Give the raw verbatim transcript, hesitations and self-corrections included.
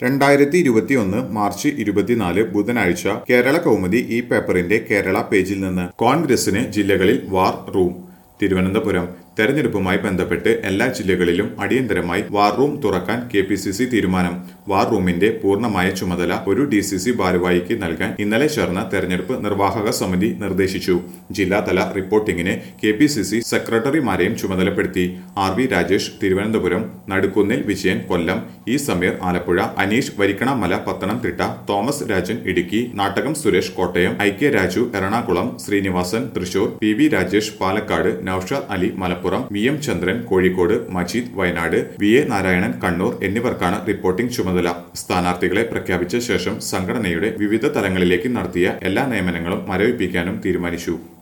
രണ്ടായിരത്തി ഇരുപത്തിയൊന്ന് മാർച്ച് ഇരുപത്തിനാല് ബുധനാഴ്ച കേരള കൗമുദി ഈ പേപ്പറിന്റെ കേരള പേജിൽ നിന്ന് കോൺഗ്രസിന് ജില്ലകളിൽ വാർ റൂം. തിരുവനന്തപുരം തെരഞ്ഞെടുപ്പുമായി ബന്ധപ്പെട്ട് എല്ലാ ജില്ലകളിലും അടിയന്തരമായി വാർ റൂം തുറക്കാൻ കെ പി സി സി തീരുമാനം. വാർ റൂമിന്റെ പൂർണ്ണമായ ചുമതല ഒരു ഡി സി സി ഭാരവാഹിക്ക് നൽകാൻ ഇന്നലെ ചേർന്ന തെരഞ്ഞെടുപ്പ് നിർവാഹക സമിതി നിർദ്ദേശിച്ചു. ജില്ലാതല റിപ്പോർട്ടിംഗിന് കെ പി സി സി സെക്രട്ടറിമാരെയും ചുമതലപ്പെടുത്തി. R V Rajesh Thiruvananthapuram, Nadukkunnil Vijayan Kollam, E Sameer Alappuzha, Aneesh Varikkannamala Pathanamthitta, Thomas Rajan Idukki, Nattakam Suresh Kottayam, I K Raju Ernakulam, Sreenivasan Thrissur, P V Rajesh Palakkad, Noushad Ali Malappuram, V M Chandran Kozhikode, Majeed Wayanad, V A Narayanan Kannur എന്നിവർക്കാണ് റിപ്പോർട്ടിംഗ് ചുമതല. സ്ഥാനാർത്ഥികളെ പ്രഖ്യാപിച്ച ശേഷം സംഘടനയുടെ വിവിധ തലങ്ങളിലേക്ക് നടത്തിയ എല്ലാ നിയമനങ്ങളും മരവിപ്പിക്കാനും തീരുമാനിച്ചു.